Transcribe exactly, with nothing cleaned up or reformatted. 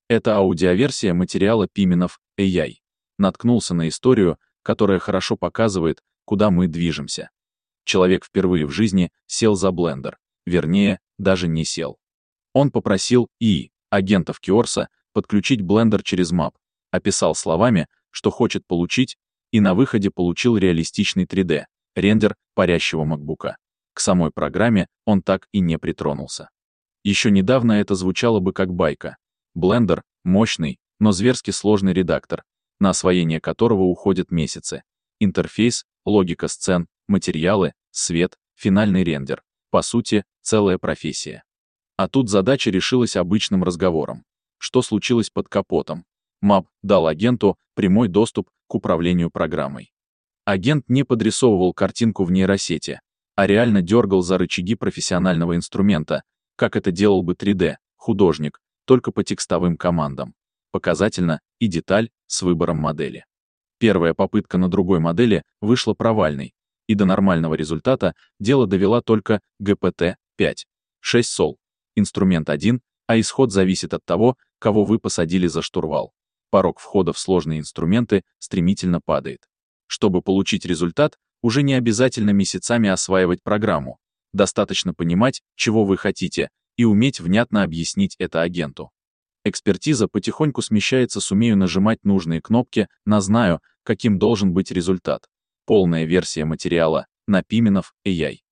Это аудиоверсия материала Пименов эй ай. Наткнулся на историю, которая хорошо показывает, куда мы движемся. Человек впервые в жизни сел за блендер. Вернее, даже не сел. Он попросил ИИ, агентов Киорса, подключить блендер через мап, описал словами, что хочет получить, и на выходе получил реалистичный три дэ, рендер парящего макбука. К самой программе он так и не притронулся. Еще недавно это звучало бы как байка. Blender — мощный, но зверски сложный редактор, на освоение которого уходят месяцы. Интерфейс, логика сцен, материалы, свет, финальный рендер. По сути, целая профессия. А тут задача решилась обычным разговором. Что случилось под капотом? Мап дал агенту прямой доступ к управлению программой. Агент не подрисовывал картинку в нейросети, а реально дергал за рычаги профессионального инструмента, как это делал бы три дэ художник, только по текстовым командам. Показательно и деталь с выбором модели. Первая попытка на другой модели вышла провальной, и до нормального результата дело довела только джи пи ти пять, шесть сол, инструмент один, а исход зависит от того, кого вы посадили за штурвал. Порог входа в сложные инструменты стремительно падает. Чтобы получить результат, уже не обязательно месяцами осваивать программу. Достаточно понимать, чего вы хотите, и уметь внятно объяснить это агенту. Экспертиза потихоньку смещается с «умею нажимать нужные кнопки» на «знаю, каким должен быть результат». Полная версия материала на Пименов эй ай.